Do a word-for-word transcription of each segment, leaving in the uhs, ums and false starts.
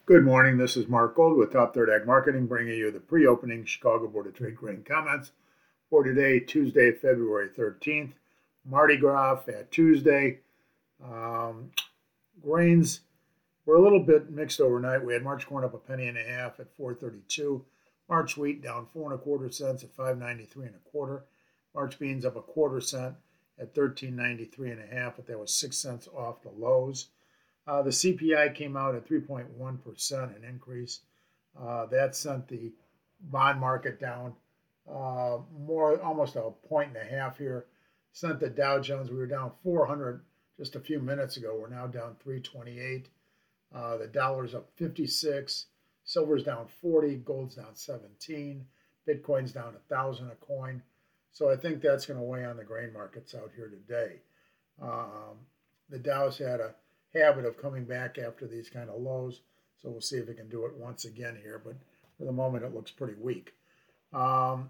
Good morning. This is Mark Gold with Top Third Ag Marketing, bringing you the pre-opening Chicago Board of Trade grain comments for today, Tuesday, February thirteenth. Mardi Gras at Tuesday. Um, grains were a little bit mixed overnight. We had March corn up a penny and a half at four thirty-two. March wheat down four and a quarter cents at five ninety-three and a quarter. March beans up a quarter cent at thirteen ninety-three and a half, but that was six cents off the lows. Uh, the C P I came out at three point one percent, an increase. Uh, that sent the bond market down uh, more, almost a point and a half here. Sent the Dow Jones, we were down four hundred just a few minutes ago. We're now down three twenty-eight. Uh, the dollar's up fifty-six. Silver's down forty. Gold's down seventeen. Bitcoin's down one thousand a coin. So I think that's going to weigh on the grain markets out here today. Um, the Dow's had a habit of coming back after these kind of lows. So we'll see if it can do it once again here. But for the moment, it looks pretty weak. Um,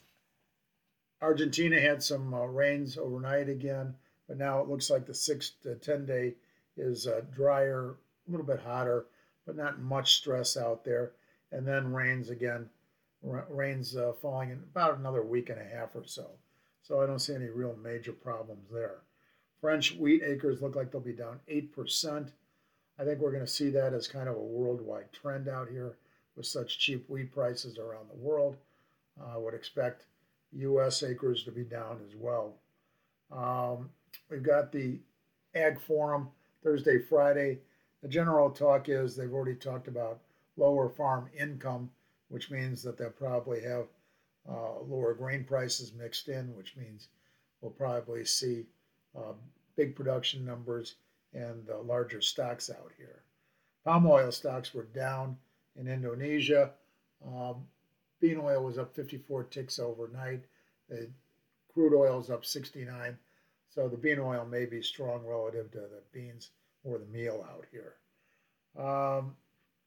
Argentina had some uh, rains overnight again, but now it looks like the six to ten day is uh, drier, a little bit hotter, but not much stress out there. And then rains again, rains uh, falling in about another week and a half or so. So I don't see any real major problems there. French wheat acres look like they'll be down eight percent. I think we're going to see that as kind of a worldwide trend out here with such cheap wheat prices around the world. I uh, would expect U S acres to be down as well. Um, we've got the Ag Forum Thursday, Friday. The general talk is they've already talked about lower farm income, which means that they'll probably have uh, lower grain prices mixed in, which means we'll probably see uh, big production numbers and uh, larger stocks out here. Palm oil stocks were down in Indonesia. Um, bean oil was up fifty-four ticks overnight. The crude oil is up sixty-nine. So the bean oil may be strong relative to the beans or the meal out here. Um,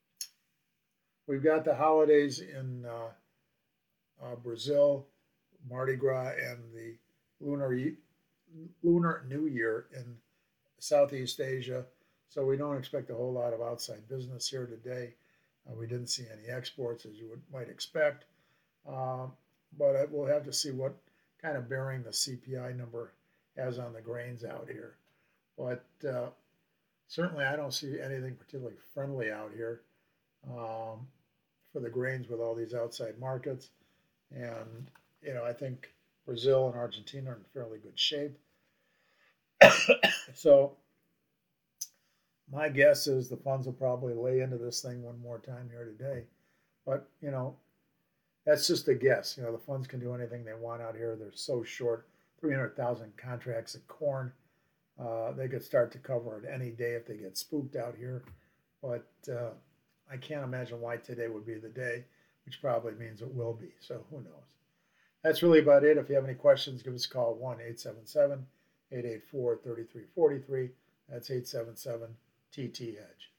we've got the holidays in uh, uh, Brazil, Mardi Gras, and the Lunar Lunar New Year in Southeast Asia. So we don't expect a whole lot of outside business here today. Uh, we didn't see any exports as you would, might expect. Um, but we'll have to see what kind of bearing the C P I number has on the grains out here. But uh, certainly I don't see anything particularly friendly out here um, for the grains with all these outside markets. And, you know, I think Brazil and Argentina are in fairly good shape. So my guess is the funds will probably lay into this thing one more time here today. But, you know, that's just a guess. You know, the funds can do anything they want out here. They're so short, three hundred thousand contracts of corn. Uh, they could start to cover it any day if they get spooked out here. But uh, I can't imagine why today would be the day, which probably means it will be. So who knows? That's really about it. If you have any questions, give us a call, one eight seven seven, eight eight four, three three four three. That's eight seven seven T T Hedge.